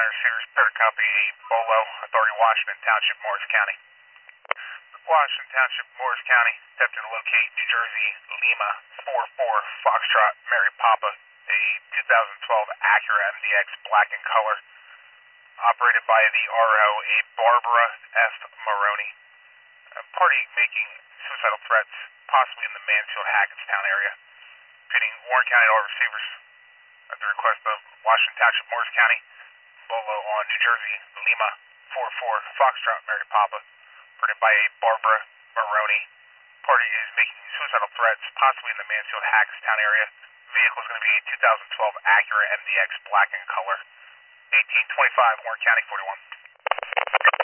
Miners Sears, third company, Bolo, Authority, Washington Township, Morris County. Washington Township, Morris County, attempting to locate New Jersey, Lima, 44, Foxtrot, Mary Papa, a 2012 Acura MDX black in color, operated by the RO, a Barbara F. Maroney. A party making suicidal threats, possibly in the Mansfield, Hackettstown area. Pitting Warren County all receivers at the request of Washington Township, Morris County, Bolo on New Jersey, Lima, 44, Foxtrot, Mary Papa, operated by a Barbara Maroney. Party is making suicidal threats, possibly in the Mansfield, Hackettstown area. Vehicle is going to be a 2012 Acura MDX black in color. 1825, Warren County, 41.